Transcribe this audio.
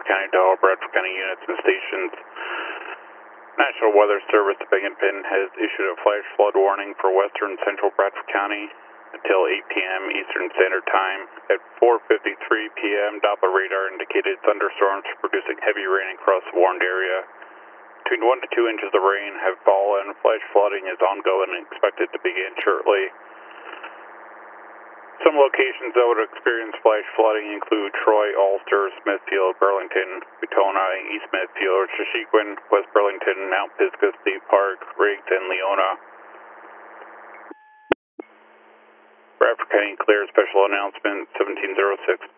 County to all Bradford County units and stations. National Weather Service of Binghamton has issued a flash flood warning for western central Bradford County until 8 p.m. Eastern Standard Time. At 4:53 p.m., Doppler radar indicated thunderstorms producing heavy rain across the warned area. Between 1 to 2 inches of rain have fallen. Flash flooding is ongoing and expected to begin shortly. Some locations that would experience flash flooding include Troy, Ulster, Smithfield, Burlington, Wetona, East Smithfield, Shashequin, West Burlington, Mount Pisgah State Park, Riggs, and Leona. Bradford County clear special announcement 1706.